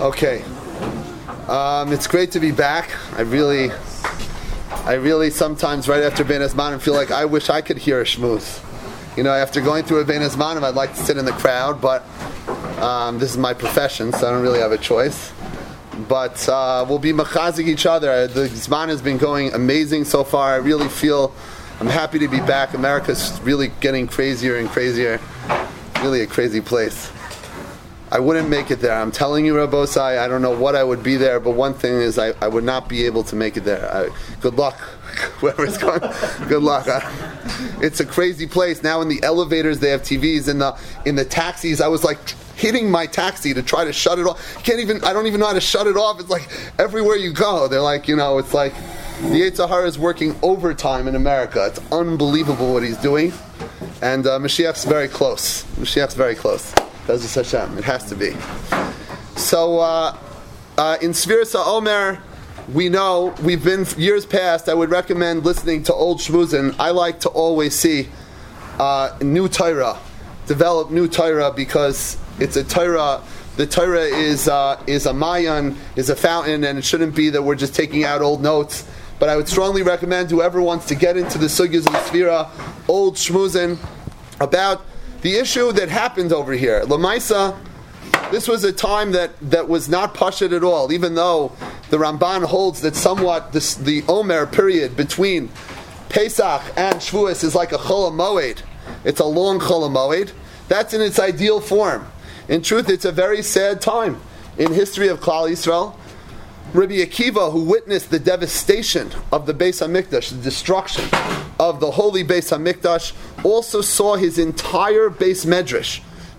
Okay. It's great to be back. I really sometimes right after Bein Hazmanim feel like I wish I could hear a shmooze. You know, after going through a Bein Hazmanim, I'd like to sit in the crowd, but this is my profession, so I don't really have a choice. But we'll be machazik each other. The Zman has been going amazing so far. I really feel I'm happy to be back. America's really getting crazier and crazier. Really a crazy place. I wouldn't make it there. I'm telling you, Rabosai, I don't know what I would be there, but one thing is I would not be able to make it there. Good luck, whoever's going. Good luck. It's a crazy place. Now in the elevators they have TVs. In the taxis, I was like hitting my taxi to try to shut it off. I don't even know how to shut it off. It's like everywhere you go, they're like, it's like the Yetzer Hara is working overtime in America. It's unbelievable what he's doing. And Mashiach's very close. Bezos Hashem. It has to be. So, in Sfiras HaOmer, we know, we've been years past, I would recommend listening to old shmuzin. I like to always see new Torah, develop new Torah, because it's a Torah. The Torah is a mayan, is a fountain, and it shouldn't be that we're just taking out old notes. But I would strongly recommend whoever wants to get into the sugyas of the Sfira, old shmuzin, about the issue that happened over here. Lamaisa, this was a time that was not pashut at all, even though the Ramban holds that somewhat the Omer period between Pesach and Shavuos is like a Chol HaMoed. It's a long Chol HaMoed. That's in its ideal form. In truth, it's a very sad time in history of Klal Yisrael. Rabbi Akiva, who witnessed the devastation of the Beis HaMikdash, the destruction of the holy Beis HaMikdash, also saw his entire Beis Medrash,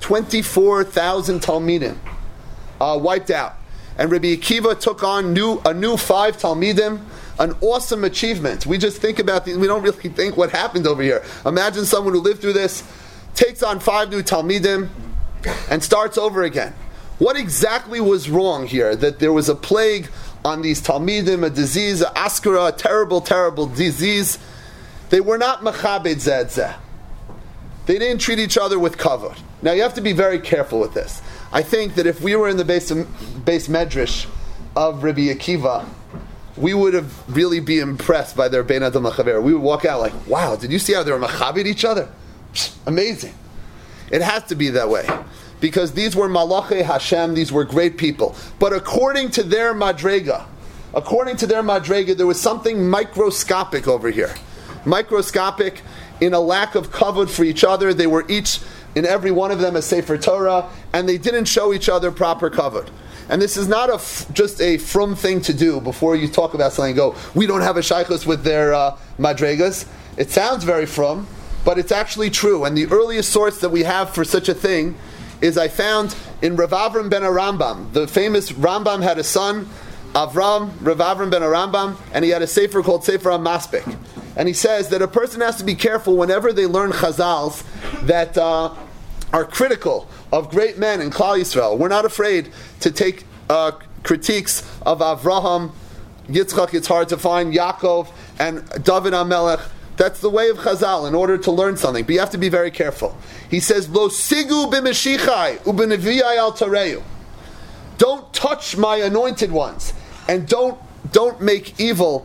24,000 Talmidim, wiped out. And Rabbi Akiva took on a new 5 Talmidim, an awesome achievement. We just think about we don't really think what happened over here. Imagine someone who lived through this, takes on 5 new Talmidim, and starts over again. What exactly was wrong here? That there was a plague on these Talmidim, a disease, a askara, a terrible, terrible disease. They were not machabed zeh zeh. They didn't treat each other with kavod. Now you have to be very careful with this. I think that if we were in the base medrash of Rabbi Akiva, we would have really be impressed by their bein adam lachaver. We would walk out like, wow, did you see how they were machabed each other? Amazing. It has to be that way. Because these were Malachei Hashem, these were great people. But according to their madrega, there was something microscopic over here. Microscopic in a lack of kavod for each other. They were each, in every one of them, a Sefer Torah, and they didn't show each other proper kavod. And this is not just a frum thing to do before you talk about something and go, we don't have a shaykhus with their madregas. It sounds very frum, but it's actually true. And the earliest source that we have for such a thing is I found in Rav Avram ben Arambam. The famous Rambam had a son, Rav Avram ben Arambam, and he had a sefer called Sefer HaMaspik. And he says that a person has to be careful whenever they learn chazals that are critical of great men in Klal Yisrael. We're not afraid to take critiques of Avraham, Yitzchak, it's hard to find, Yaakov, and David HaMelech. That's the way of Chazal in order to learn something. But you have to be very careful. He says, Lo sigu b'meshichai u'b'neviyai al tareu. Don't touch my anointed ones, and don't make evil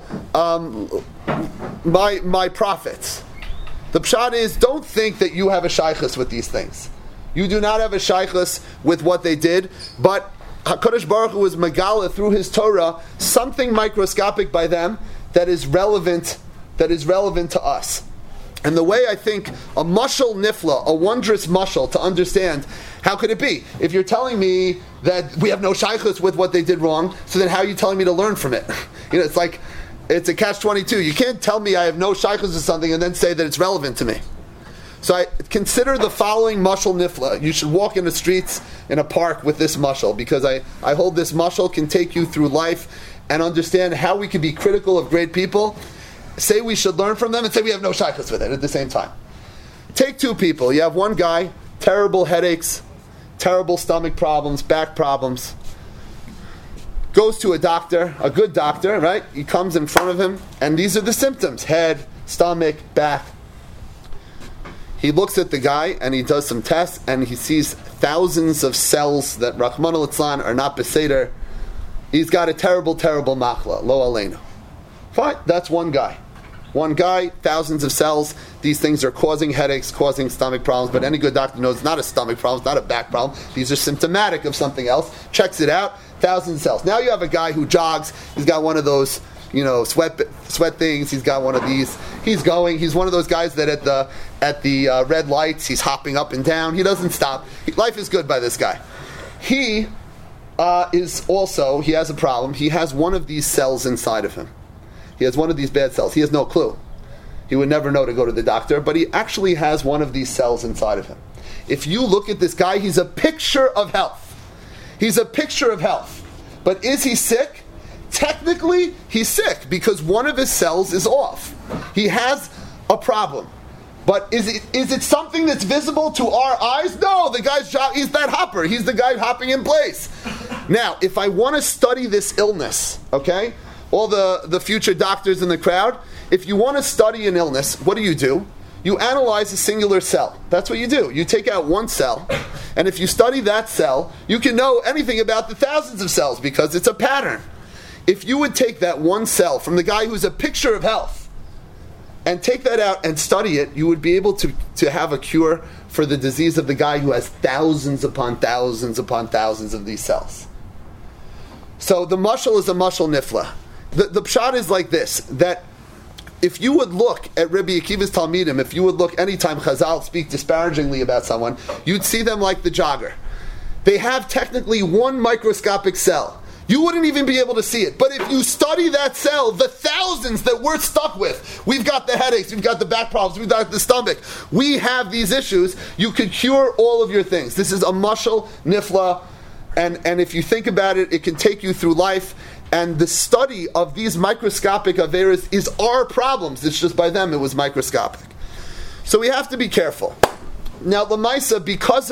my prophets. The pshat is, don't think that you have a shaychus with these things. You do not have a shaychus with what they did, but HaKadosh Baruch Hu is megala through his Torah something microscopic by them that is relevant to us. And the way I think a mashal nifla, a wondrous mashal to understand, how could it be? If you're telling me that we have no shaychus with what they did wrong, so then how are you telling me to learn from it? It's like, it's a catch-22. You can't tell me I have no shaychus with something and then say that it's relevant to me. So I consider the following mashal nifla. You should walk in the streets in a park with this mashal, because I hold this mashal can take you through life and understand how we can be critical of great people, say we should learn from them, and say we have no shaychus with it at the same time. Take 2 people. You have one guy, terrible headaches, terrible stomach problems, back problems. Goes to a doctor, a good doctor, right? He comes in front of him, and these are the symptoms: head, stomach, back. He looks at the guy and he does some tests and he sees thousands of cells that Rahman al-Islan are not beseder. He's got a terrible, terrible machla, lo aleinu. Fine, that's one guy. One guy, thousands of cells. These things are causing headaches, causing stomach problems, but any good doctor knows it's not a stomach problem, it's not a back problem. These are symptomatic of something else. Checks it out, thousands of cells. Now you have a guy who jogs, he's got one of those, sweat things, he's got one of these. He's one of those guys that at the red lights, he's hopping up and down. He doesn't stop. Life is good by this guy. He has a problem. He has one of these cells inside of him. He has one of these bad cells. He has no clue. He would never know to go to the doctor, but he actually has one of these cells inside of him. If you look at this guy, he's a picture of health. He's a picture of health. But is he sick? Technically, he's sick because one of his cells is off. He has a problem. But is it something that's visible to our eyes? No, the guy's job, he's that hopper. He's the guy hopping in place. Now, if I want to study this illness, okay, all the future doctors in the crowd, if you want to study an illness, what do? You analyze a singular cell. That's what you do. You take out one cell, and if you study that cell, you can know anything about the thousands of cells because it's a pattern. If you would take that one cell from the guy who's a picture of health and take that out and study it, you would be able to have a cure for the disease of the guy who has thousands upon thousands upon thousands of these cells. So the mashal is a mashal nifla. The pshat is like this, that if you would look at Rabbi Akiva's Talmidim, if you would look anytime Chazal speak disparagingly about someone, you'd see them like the jogger. They have technically one microscopic cell. You wouldn't even be able to see it. But if you study that cell, the thousands that we're stuck with, we've got the headaches, we've got the back problems, we've got the stomach, we have these issues, you could cure all of your things. This is a mashal nifla, and if you think about it, it can take you through life. And the study of these microscopic averas is our problems. It's just by them it was microscopic. So we have to be careful. Now, Lamaisa, because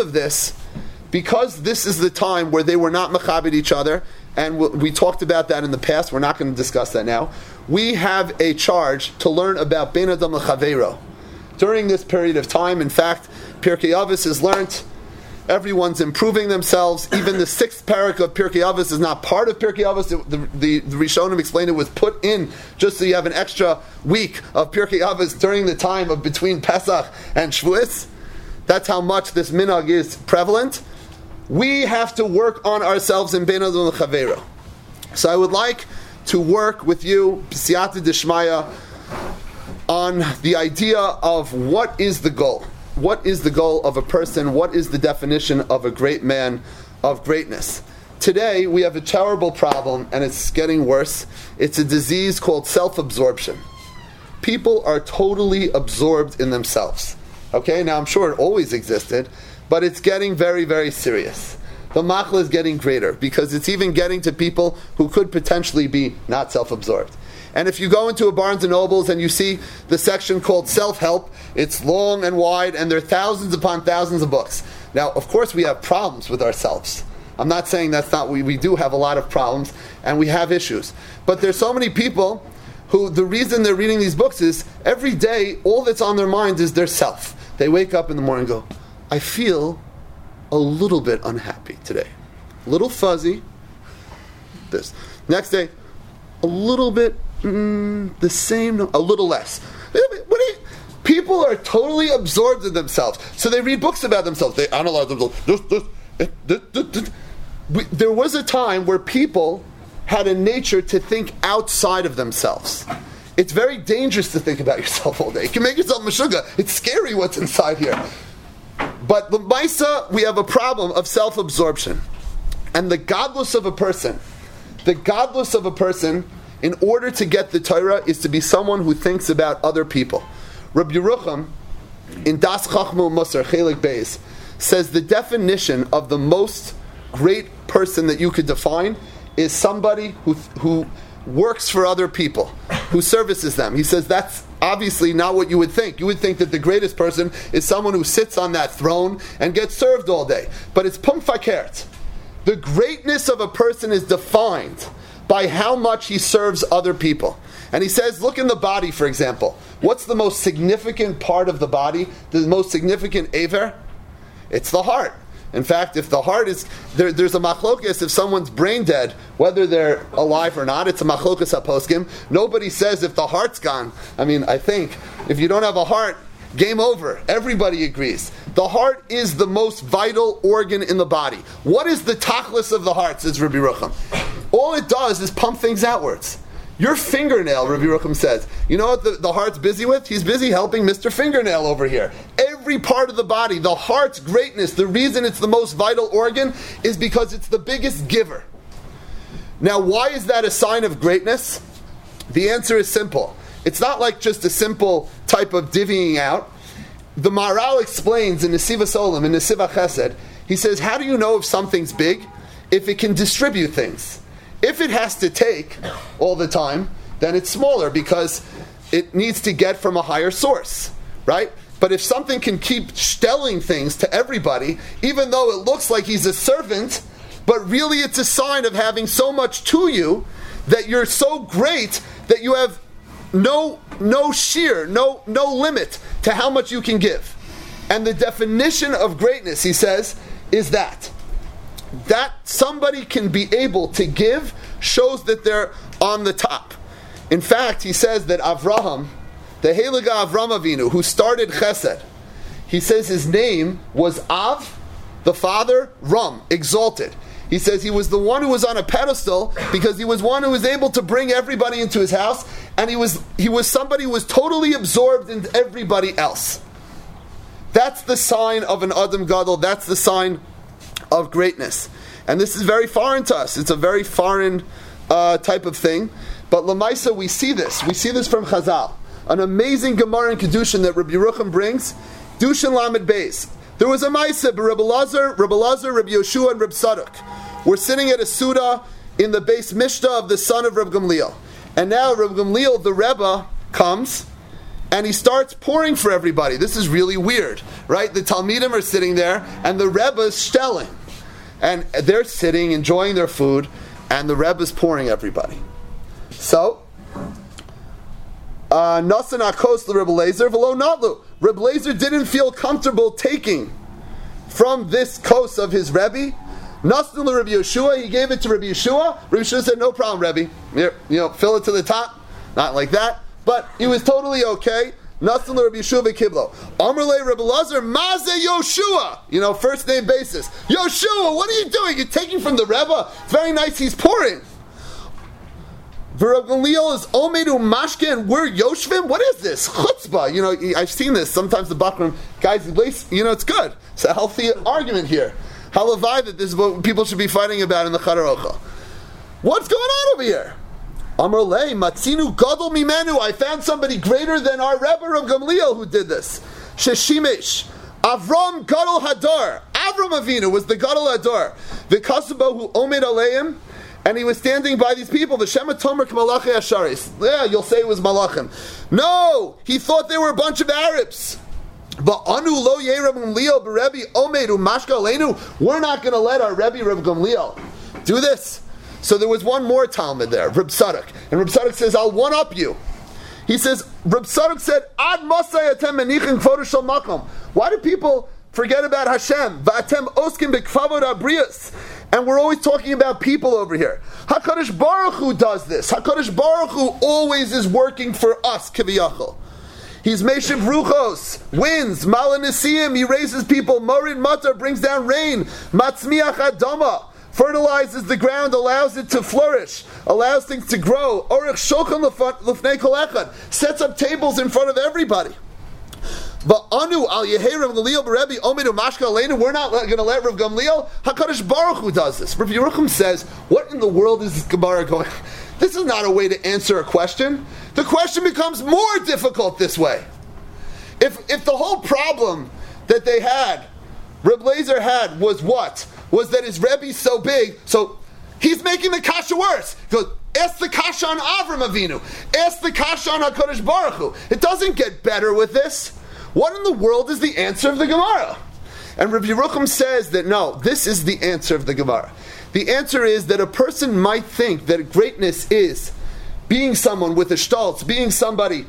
this is the time where they were not mechabed each other, and we talked about that in the past, we're not going to discuss that now. We have a charge to learn about Ben Adam L'Chaveiro. During this period of time, in fact, Pirkei Avos is learnt. Everyone's improving themselves. Even the sixth parak of Pirkei Avos is not part of Pirkei Avos. The Rishonim explained it was put in just so you have an extra week of Pirkei Avos during the time of between Pesach and Shavuos. That's how much this minhag is prevalent. We have to work on ourselves in Ben Adam L'Chaveiro. So I would like to work with you, B'siyata D'Shmaya, on the idea of what is the goal. What is the goal of a person? What is the definition of a great man of greatness? Today, we have a terrible problem, and it's getting worse. It's a disease called self-absorption. People are totally absorbed in themselves. Okay, now I'm sure it always existed, but it's getting very, very serious. The machla is getting greater, because it's even getting to people who could potentially be not self-absorbed. And if you go into a Barnes & Nobles and you see the section called self-help, it's long and wide, and there are thousands upon thousands of books. Now, of course, we have problems with ourselves. I'm not saying that's not, we do have a lot of problems, and we have issues. But there's so many people who, the reason they're reading these books is, every day, all that's on their mind is their self. They wake up in the morning and go, I feel a little bit unhappy today. A little fuzzy. This. Next day, a little bit the same, a little less. People are totally absorbed in themselves. So they read books about themselves. They analyze themselves. There was a time where people had a nature to think outside of themselves. It's very dangerous to think about yourself all day. You can make yourself mashuga. It's scary what's inside here. But the Maisa, we have a problem of self-absorption. And the godless of a person, in order to get the Torah, is to be someone who thinks about other people. Rabbi Yerucham, in Das Chachma Musar, Chelik Beis, says the definition of the most great person that you could define is somebody who works for other people, who services them. He says that's obviously not what you would think. You would think that the greatest person is someone who sits on that throne and gets served all day. But it's pum fakert. The greatness of a person is defined by how much he serves other people. And he says, look in the body, for example. What's the most significant part of the body? The most significant aver? It's the heart. In fact, if the heart is, there's a machlokas, if someone's brain dead, whether they're alive or not, it's a machlokas haposkim. Nobody says if the heart's gone. I mean, I think, if you don't have a heart, game over. Everybody agrees. The heart is the most vital organ in the body. What is the tachlis of the heart, says Rabbi Rucham? All it does is pump things outwards. Your fingernail, Rabbi Rucham says, you know what the heart's busy with? He's busy helping Mr. Fingernail over here. Every part of the body, the heart's greatness, the reason it's the most vital organ is because it's the biggest giver. Now, why is that a sign of greatness? The answer is simple. It's not like just a simple type of divvying out. The Maharal explains in Nesivas Olam, in Nesivah Chesed, he says, how do you know if something's big? If it can distribute things. If it has to take all the time, then it's smaller because it needs to get from a higher source, right? But if something can keep stelling things to everybody, even though it looks like he's a servant, but really it's a sign of having so much to you that you're so great that you have no limit to how much you can give. And the definition of greatness, he says, is that somebody can be able to give shows that they're on the top. In fact, he says that Avraham, the Heilige Avram Avinu, who started Chesed, he says his name was Av, the father, Ram, exalted. He says he was the one who was on a pedestal because he was one who was able to bring everybody into his house, and he was somebody who was totally absorbed in everybody else. That's the sign of an Adam Gadol. That's the sign of greatness. And this is very foreign to us. It's a very foreign type of thing. But Lamaisa, we see this. We see this from Chazal. An amazing Gemara in Kedushin that Rabbi Yerucham brings. Dushin Lamed Beis. There was a Maisa, Rabbi Lazar, Rabbi Yoshua, and Rabbi Sadok. We're sitting at a Suda in the Beis Mishnah of the son of Rabbi Gamliel. And now Rabbi Gamliel, the Rebbe, comes and he starts pouring for everybody. This is really weird, right? The Talmidim are sitting there and the Rebbe is stelling. And they're sitting, enjoying their food, and the Rebbe is pouring everybody. So, Nasan Akos Rebbe Lezer v'lo natlu. Rebbe Lezer didn't feel comfortable taking from this kos of his Rebbe. Nasan Rebbe Yeshua, he gave it to Rebbe Yeshua. Rebbe Yeshua said, "No problem, Rebbe. Here, fill it to the top." Not like that, but he was totally okay. Nasan Rebbe Yeshua v'kiblo. Amrle Rebbe Lezer Maze Yoshua. First name basis. Yoshua, what are you doing? You're taking from the Rebbe. It's very nice. He's pouring. Rabbi Gamliel is Omedu Mashke and we're Yoshvim? What is this? Chutzpah. I've seen this. Sometimes the Bakram guys, it's good. It's a healthy argument here. Halavai that this is what people should be fighting about in the Chadarocha. What's going on over here? Amrlei Matzinu Gadol Mimenu. I found somebody greater than our Rebbe Rabbi Gamliel who did this. Sheshimesh. Avram Gadol Hadar. Avram Avinu was the Gadol Hadar. V'kasubo who Omed Aleim. And he was standing by these people. The Shema Tomer K'Malachi Asharis. Yeah, you'll say it was Malachim. No, he thought they were a bunch of Arabs. But Anu Lo Yerab Gamliel Berebi Omedu Mashka Aleinu. We're not going to let our Rebbe Reb Gamliel do this. So there was one more Talmud there, Reb Sadok. And Reb Sadok says, I'll one-up you. He says, Reb Sadok said, Ad Masay Atem Menichin Kvodo Shel Makom. Why do people forget about Hashem? V'atem Oskim B'Kvavod Abrius. And we're always talking about people over here. HaKadosh Baruch Hu does this. HaKadosh Baruch Hu always is working for us, Kiviyachol. He's Meshiv Ruchos, winds, Malanisim, he raises people, Morid Matar brings down rain, Matzmiach Adama, fertilizes the ground, allows it to flourish, allows things to grow, Orech Shochan Lefnei Kol Echad, sets up tables in front of everybody. But Anu al Yehi Rav Gamliel Berebi Omedu Mashka Aleinu. We're not going to let Rav Gamliel. Hakadosh Baruch Hu does this. Rav Yerucham says, "What in the world is this Gemara going? This is not a way to answer a question. The question becomes more difficult this way. If the whole problem that they had, Reb Lezer had, was what? Was that his Rebbe's so big, so he's making the kasha worse. He goes, ask the kasha on Avram Avinu. Ask the kasha on HaKadosh Baruch Hu. It doesn't get better with this. What in the world is the answer of the Gemara? And Rabbi Yerucham says that no, this is the answer of the Gemara. The answer is that a person might think that greatness is being someone with a stolz, being somebody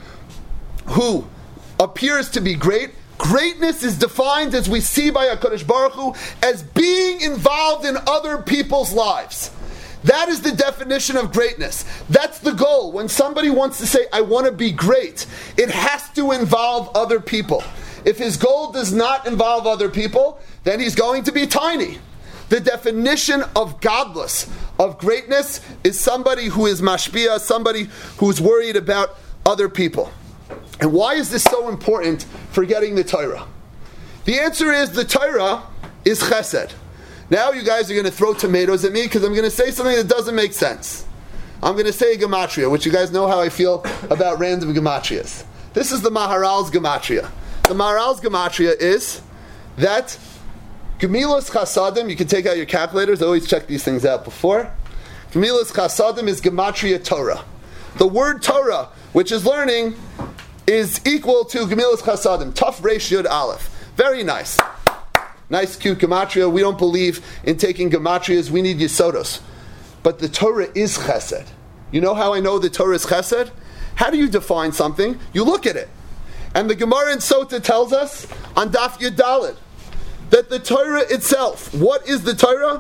who appears to be great. Greatness is defined, as we see by HaKadosh Baruch Hu, as being involved in other people's lives. That is the definition of greatness. That's the goal. When somebody wants to say, I want to be great, it has to involve other people. If his goal does not involve other people, then he's going to be tiny. The definition of godless, of greatness, is somebody who is mashpia, somebody who's worried about other people. And why is this so important for getting the Torah? The answer is the Torah is chesed. Now you guys are going to throw tomatoes at me because I'm going to say something that doesn't make sense. I'm going to say a gematria, which you guys know how I feel about random gematrias. This is the Maharal's gematria. The Maharal's gematria is that Gemilas Chasadim, you can take out your calculators, I always check these things out before. Gemilas Chasadim is gematria Torah. The word Torah, which is learning, is equal to Gemilas Chasadim, Taf Reish Yud Aleph. Very nice. Nice, cute gematria. We don't believe in taking gematrias. We need yesodos. But the Torah is chesed. You know how I know the Torah is chesed? How do you define something? You look at it. And the Gemara in Sota tells us on Daf Yud Daled that the Torah itself, what is the Torah?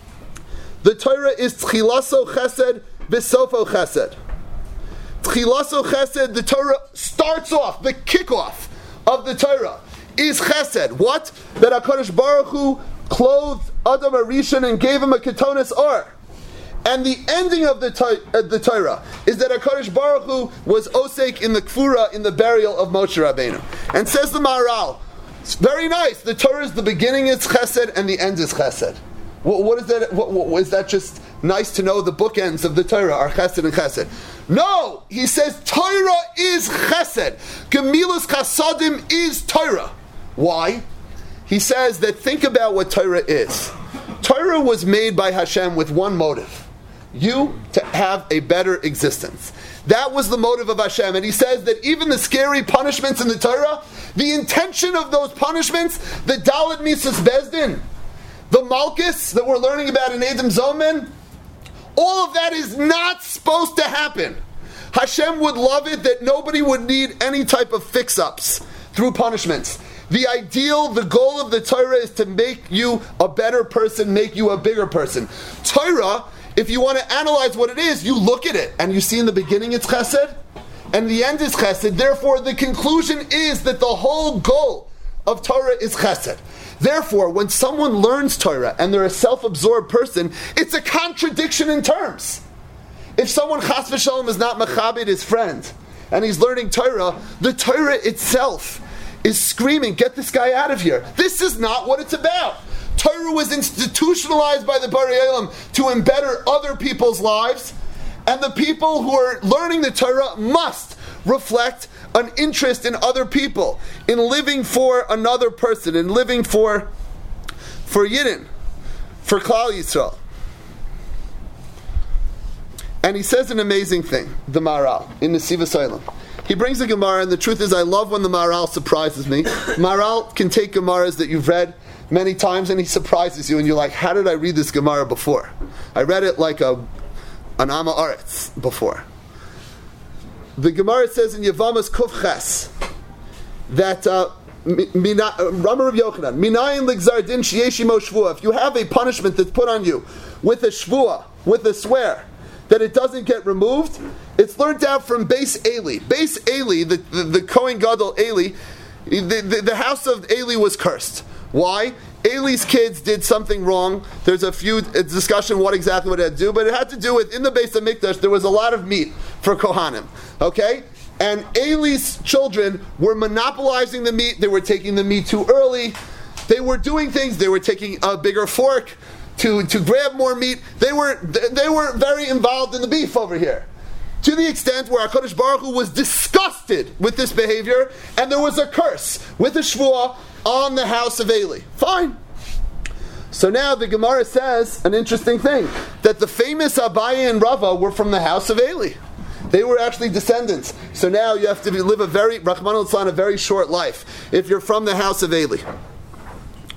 The Torah is Tchilaso Chesed V'Sofo Chesed. Tchilaso Chesed, the Torah starts off, the kickoff of the Torah is Chesed. What? That HaKadosh Baruch Hu clothed Adam HaRishon and gave him a Ketonis Or. And the ending of the Torah is that HaKadosh Baruch Hu was osek in the kfura, in the burial of Moshe Rabbeinu. And says the Maharal, it's very nice, the Torah is the beginning is Chesed and the end is Chesed. What is that? Is that just nice to know the bookends of the Torah are Chesed and Chesed? No! He says Torah is Chesed. Gemilas Chasadim is Torah. Why? He says that think about what Torah is. Torah was made by Hashem with one motive. You to have a better existence. That was the motive of Hashem. And he says that even the scary punishments in the Torah, the intention of those punishments, the Dalet Misas Bezdin, the Malchus that we're learning about in Edom Zomen, all of that is not supposed to happen. Hashem would love it that nobody would need any type of fix-ups through punishments. The ideal, the goal of the Torah is to make you a better person, make you a bigger person. Torah, if you want to analyze what it is, you look at it, and you see in the beginning it's chesed, and the end is chesed. Therefore, the conclusion is that the whole goal of Torah is chesed. Therefore, when someone learns Torah and they're a self-absorbed person, it's a contradiction in terms. If someone chas v'shalom is not machabed his friend, and he's learning Torah, the Torah itself is screaming, get this guy out of here. This is not what it's about. Torah was institutionalized by the Bari Olam to embetter other people's lives, and the people who are learning the Torah must reflect an interest in other people, in living for another person, in living for Yidden, for Klal Yisrael. And he says an amazing thing, the Maharal, in Nesivos Olam. He brings a Gemara, and the truth is I love when the Maharal surprises me. Maharal can take Gemaras that you've read many times, and he surprises you, and you're like, how did I read this Gemara before? I read it like an Amma Aretz before. The Gemara says in Yevamos Kuf Ches that Rama Rav Yochanan, Minayin Ligzar Din Sheyeshimo Shvua. If you have a punishment that's put on you with a shvua, with a swear, that it doesn't get removed, it's learned out from Beis Eli. Beis Eli, the Kohen Gadol Eli, the house of Eli was cursed. Why? Eli's kids did something wrong. There's a discussion what exactly it had to do, but it had to do with, in the Beis HaMikdash, there was a lot of meat for Kohanim. Okay? And Eli's children were monopolizing the meat. They were taking the meat too early. They were doing things. They were taking a bigger fork to grab more meat. They were very involved in the beef over here. To the extent where HaKadosh Baruch Hu was disgusted with this behavior, and there was a curse with a shvuah on the house of Eli. Fine. So now the Gemara says an interesting thing, that the famous Abaye and Rava were from the house of Eli. They were actually descendants. So now you have to live a very, Rahman al-Islam, a very short life if you're from the house of Eli.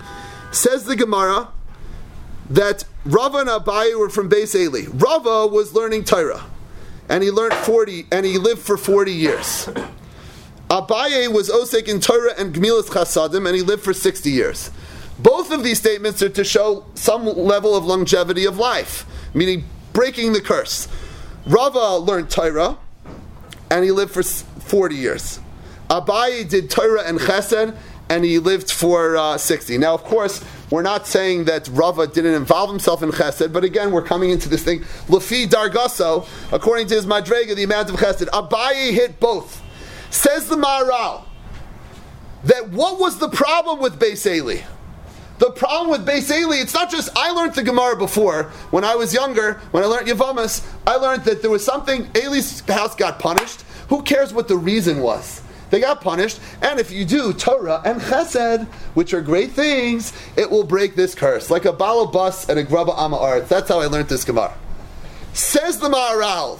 Says the Gemara that Rava and Abaye were from Beis Eli. Rava was learning Torah, and he lived for 40 years. Abaye was osek in Torah and Gemilas Chasadim, and he lived for 60 years. Both of these statements are to show some level of longevity of life, meaning breaking the curse. Rava learned Torah, and he lived for 40 years. Abaye did Torah and Chesed, and he lived for 60. Now, of course, we're not saying that Rava didn't involve himself in Chesed, but again, we're coming into this thing. Lefi Dargaso, according to his Madrega, the amount of Chesed. Abaye hit both. Says the Maharal that what was the problem with Beis Eli? The problem with Beis Eli, it's not just, I learned the Gemara before, when I was younger, when I learned Yavamas, I learned that there was something, Eli's house got punished. Who cares what the reason was? They got punished, and if you do Torah and Chesed, which are great things, it will break this curse. Like a balabas and a graba ama'aretz. That's how I learned this Gemara. Says the Maharal,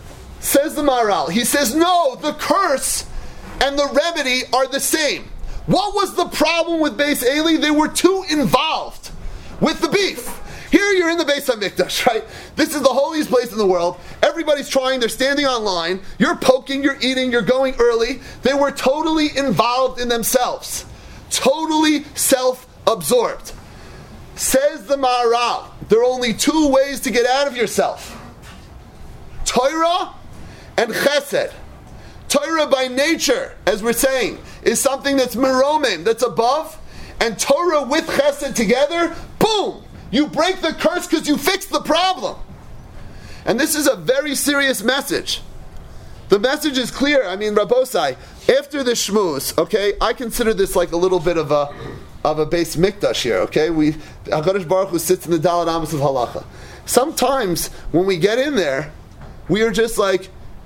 he says, no, the curse and the remedy are the same. What was the problem with Beis Eli? They were too involved with the beef. Here you're in the Beis HaMikdash, right? This is the holiest place in the world. Everybody's trying, they're standing on line. You're poking, you're eating, you're going early. They were totally involved in themselves. Totally self-absorbed. Says the Maharal, there are only two ways to get out of yourself. Torah and Chesed. Torah by nature, as we're saying, is something that's meromim, that's above, and Torah with Chesed together, boom! You break the curse because you fixed the problem. And this is a very serious message. The message is clear. I mean, Rabbosai, after the shmuz, okay, I consider this like a little bit of a Beis Mikdash here, okay? HaKadosh Baruch Hu sits in the Daled Amos of Halacha. Sometimes when we get in there, we are just like,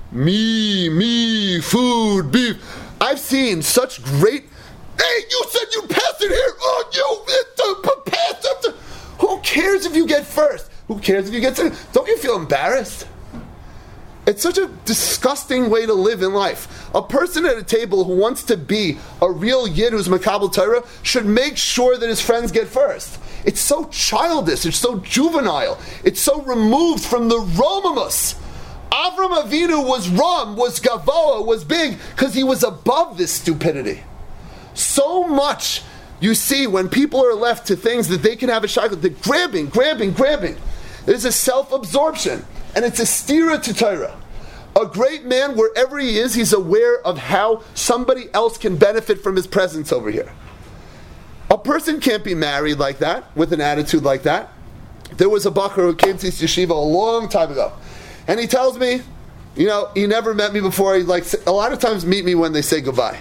me, food, beef. I've seen such great, hey, you said you'd pass it here. Oh, pass it. Who cares if you get first? Who cares if you get second? Don't you feel embarrassed? It's such a disgusting way to live in life. A person at a table who wants to be a real Yid who's Makabel Torah should make sure that his friends get first. It's so childish. It's so juvenile. It's so removed from the Romamus. Avram Avinu was Ram, was Gavoa, was big, because he was above this stupidity. So much you see when people are left to things that they can have a shaykhut, they're grabbing. There's a self-absorption, and it's a stira to Torah. A great man, wherever he is, he's aware of how somebody else can benefit from his presence over here. A person can't be married like that, with an attitude like that. There was a bacher who came to his yeshiva a long time ago, and he tells me, he never met me before. He a lot of times meet me when they say goodbye.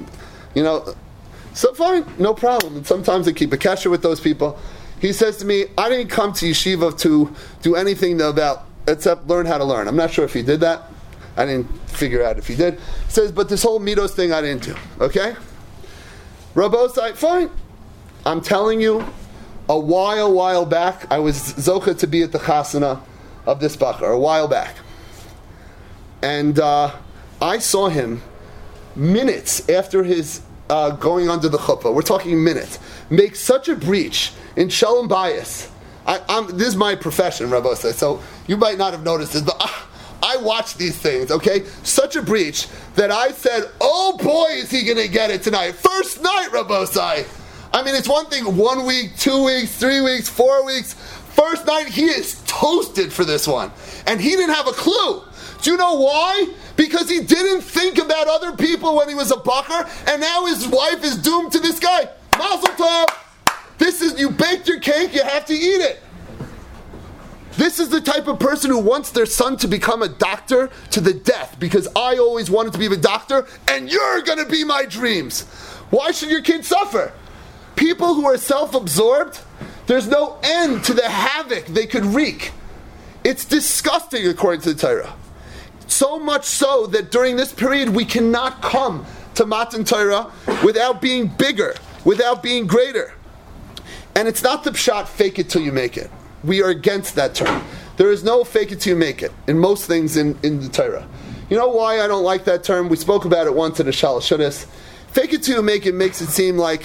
So fine, no problem. And sometimes I keep a kesher with those people. He says to me, I didn't come to yeshiva to do anything except learn how to learn. I'm not sure if he did that. I didn't figure out if he did. He says, but this whole midos thing I didn't do. Okay? Rabbosai, fine. I'm telling you, a while back, I was zocha to be at the chasana of this bacher, a while back. And I saw him minutes after his going under the chuppah, we're talking minutes, make such a breach in shalom bayis. This is my profession, Rabbosai, so you might not have noticed this, but I watch these things, okay? Such a breach that I said, oh boy, is he going to get it tonight. First night, Rabbosai. I mean, it's one thing, 1 week, 2 weeks, 3 weeks, 4 weeks. First night, he is toasted for this one. And he didn't have a clue. Do you know why? Because he didn't think about other people when he was a bacher, and now his wife is doomed to this guy. Mazel tov! You baked your cake, you have to eat it. This is the type of person who wants their son to become a doctor to the death, because I always wanted to be a doctor, and you're going to be my dreams. Why should your kid suffer? People who are self-absorbed, there's no end to the havoc they could wreak. It's disgusting according to the Torah. So much so that during this period we cannot come to Matan Torah without being bigger, without being greater. And it's not the pshat, fake it till you make it. We are against that term. There is no fake it till you make it in most things in the Torah. You know why I don't like that term? We spoke about it once in a Shalosh Shudas. Fake it till you make it makes it seem like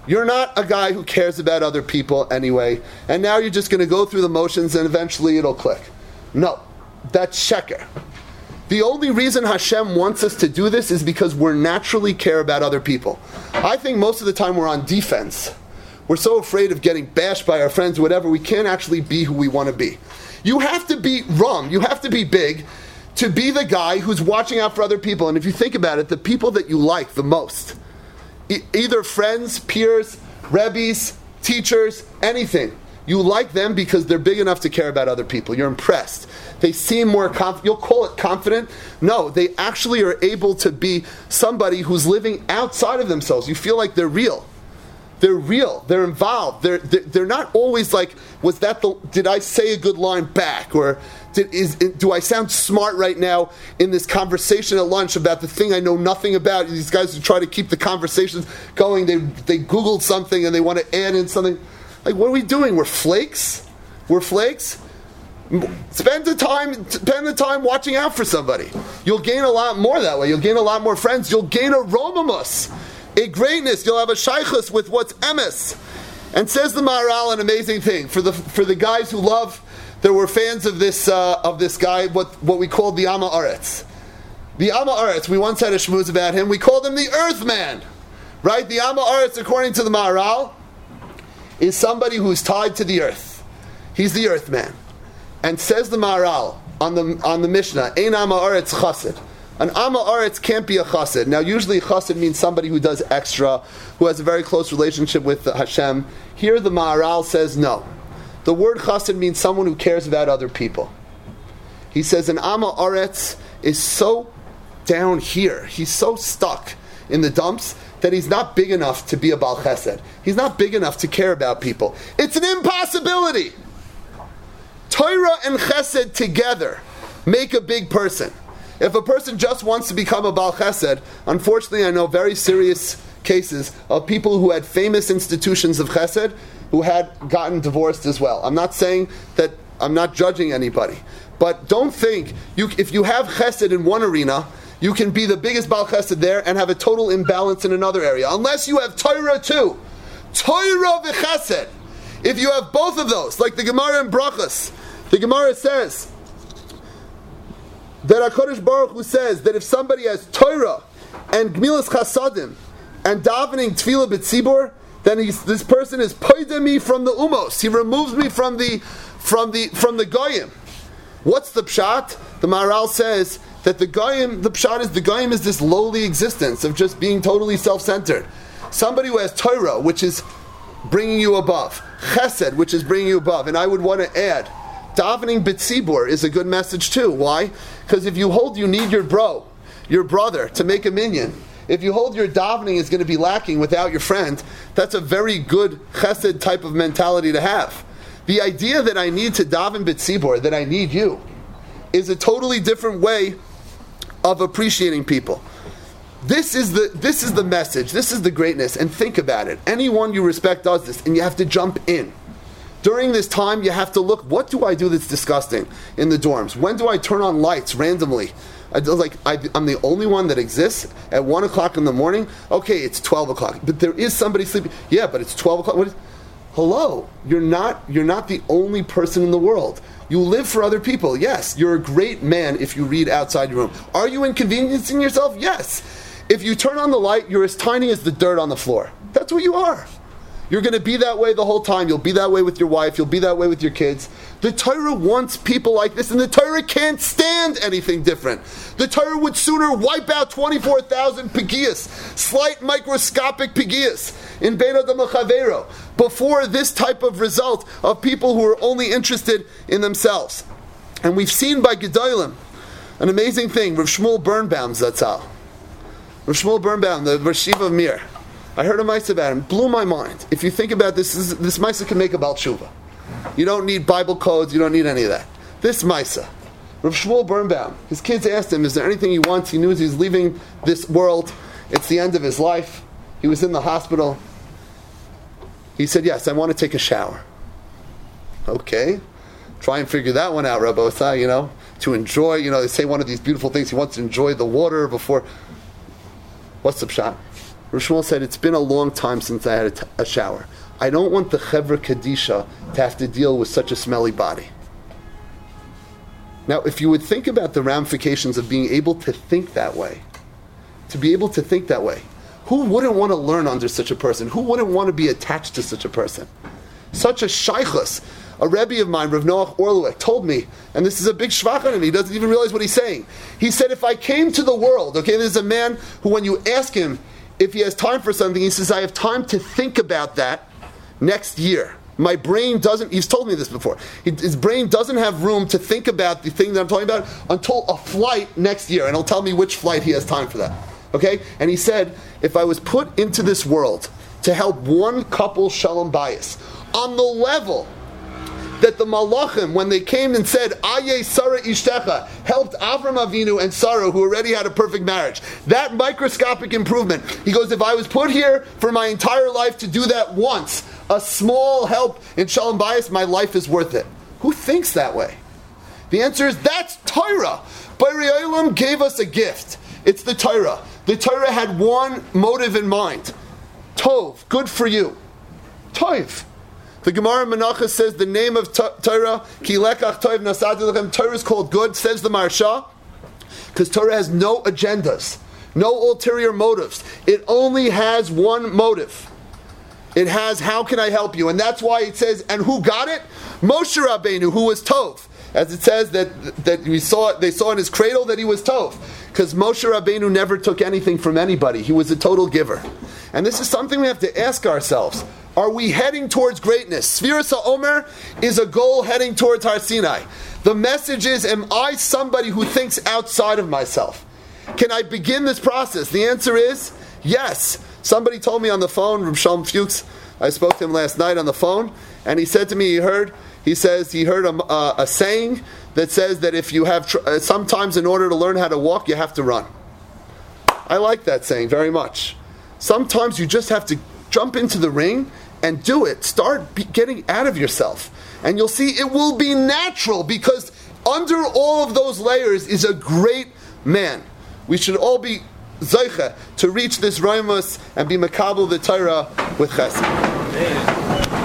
You're not a guy who cares about other people anyway, and now you're just going to go through the motions and eventually it'll click. No, that's sheker. The only reason Hashem wants us to do this is because we naturally care about other people. I think most of the time we're on defense. We're so afraid of getting bashed by our friends, whatever, we can't actually be who we want to be. You have to be rum, you have to be big, to be the guy who's watching out for other people. And if you think about it, the people that you like the most, either friends, peers, rebbes, teachers, anything, you like them because they're big enough to care about other people. You're impressed. They seem more confident. You'll call it confident. No, they actually are able to be somebody who's living outside of themselves. You feel like they're real. They're real. They're involved. They're not always like, did I say a good line back? Or do I sound smart right now in this conversation at lunch about the thing I know nothing about? These guys who try to keep the conversations going, they Googled something and they want to add in something. Like, what are we doing? We're flakes? We're flakes? Spend the time watching out for somebody. You'll gain a lot more that way. You'll gain a lot more friends. You'll gain a romamus, a greatness. You'll have a shaychus with what's emes. And says the Maharal an amazing thing for the guys who love. There were fans of this guy, what we called the Amma Aretz. The Amma Aretz, we once had a shmooze about him. We called him the Earthman, right? The Amma Aretz, according to the Maharal, is somebody who's tied to the earth. He's the Earthman. And says the Maharal on the Mishnah, Ein Amma Aretz Chassid. An Amma Aretz can't be a Chassid. Now, usually Chassid means somebody who does extra, who has a very close relationship with Hashem. Here the Maharal says no. The word Chassid means someone who cares about other people. He says an Amma Aretz is so down here. He's so stuck in the dumps that he's not big enough to be a Baal Chesed. He's not big enough to care about people. It's an impossibility. Torah and Chesed together make a big person. If a person just wants to become a Baal Chesed, unfortunately I know very serious cases of people who had famous institutions of Chesed who had gotten divorced as well. I'm not saying that, I'm not judging anybody. But don't think, if you have Chesed in one arena, you can be the biggest Baal Chesed there and have a total imbalance in another area. Unless you have Torah too. Torah v'Chesed. If you have both of those, like the Gemara in Brachos, the Gemara says that HaKadosh Baruch Hu says that if somebody has Torah and Gmilas Chasadim and davening Tefillah B'tzibur, then this person is poida me from the umos. He removes me from the goyim. What's the pshat? The Maharal says that the pshat is the goyim is this lowly existence of just being totally self-centered. Somebody who has Torah, which is bringing you above, Chesed, which is bringing you above, and I would want to add, davening B'tzibur is a good message too. Why? Because if you need your brother, to make a minyan. If you hold your davening is going to be lacking without your friend, that's a very good chesed type of mentality to have. The idea that I need to daven b'tzibur, that I need you, is a totally different way of appreciating people. This is the message. This is the greatness. And think about it. Anyone you respect does this, and you have to jump in. During this time, you have to look, what do I do that's disgusting in the dorms? When do I turn on lights randomly? I'm the only one that exists at 1 o'clock in the morning. Okay, it's 12 o'clock, but there is somebody sleeping. Yeah, but it's 12 o'clock. Hello, you're not the only person in the world. You live for other people. Yes, you're a great man if you read outside your room. Are you inconveniencing yourself? Yes. If you turn on the light, you're as tiny as the dirt on the floor. That's what you are. You're going to be that way the whole time. You'll be that way with your wife. You'll be that way with your kids. The Torah wants people like this, and the Torah can't stand anything different. The Torah would sooner wipe out 24,000 pigiyas, slight microscopic pigiyas, in Bein Adam L'Chavero, before this type of result of people who are only interested in themselves. And we've seen by Gedolim an amazing thing. Rav Shmuel Birnbaum Zatzal. Rav Shmuel Birnbaum, the Rosh Yeshiva of Mir. I heard a Maisa about him. Blew my mind. If you think about this Maisa can make a Baal Tshuva. You don't need Bible codes. You don't need any of that. This Maisa. Rav Shmuel Birnbaum. His kids asked him, is there anything he wants? He knew he's leaving this world. It's the end of his life. He was in the hospital. He said, yes, I want to take a shower. Okay. Try and figure that one out, Rabbi Osai, to enjoy, they say one of these beautiful things. He wants to enjoy the water before. What's the pshat? Rav Shmuel said, it's been a long time since I had a shower. I don't want the Chevra Kadisha to have to deal with such a smelly body. Now, if you would think about the ramifications of being able to think that way, who wouldn't want to learn under such a person? Who wouldn't want to be attached to such a person? Such a shaykhus. A Rebbe of mine, Rav Noach Orlowek, told me, and this is a big shvach on him, he doesn't even realize what he's saying. He said, if I came to the world, okay, there's a man who when you ask him if he has time for something, he says, I have time to think about that next year. My brain doesn't, he's told me this before, his brain doesn't have room to think about the thing that I'm talking about until a flight next year, and he'll tell me which flight he has time for that. Okay? And he said, if I was put into this world to help one couple shalom bayis, on the level that the Malachim, when they came and said, Aye Sarah Ishtecha, helped Avram Avinu and Sarah, who already had a perfect marriage. That microscopic improvement. He goes, if I was put here for my entire life to do that once, a small help in Shalom Bayis, my life is worth it. Who thinks that way? The answer is, that's Torah. Borei Olam gave us a gift. It's the Torah. The Torah had one motive in mind. Tov, good for you. Tov. The Gemara Menachos says the name of Torah, Ki lekach tov nasati lechem, Torah is called good, says the Maharsha, because Torah has no agendas, no ulterior motives. It only has one motive. It has, how can I help you? And that's why it says, and who got it? Moshe Rabbeinu, who was Tov. As it says that they saw in his cradle that he was Tov. Because Moshe Rabbeinu never took anything from anybody. He was a total giver. And this is something we have to ask ourselves. Are we heading towards greatness? Sfiras HaOmer is a goal heading towards Har Sinai. The message is, am I somebody who thinks outside of myself? Can I begin this process? The answer is, yes. Somebody told me on the phone, Reb Shalom Fuchs, I spoke to him last night on the phone, and he said to me, he heard a saying that says that if you have, sometimes in order to learn how to walk, you have to run. I like that saying very much. Sometimes you just have to jump into the ring and do it. Start getting out of yourself. And you'll see it will be natural, because under all of those layers is a great man. We should all be zeicha to reach this raimus and be makabel the Torah with chesed.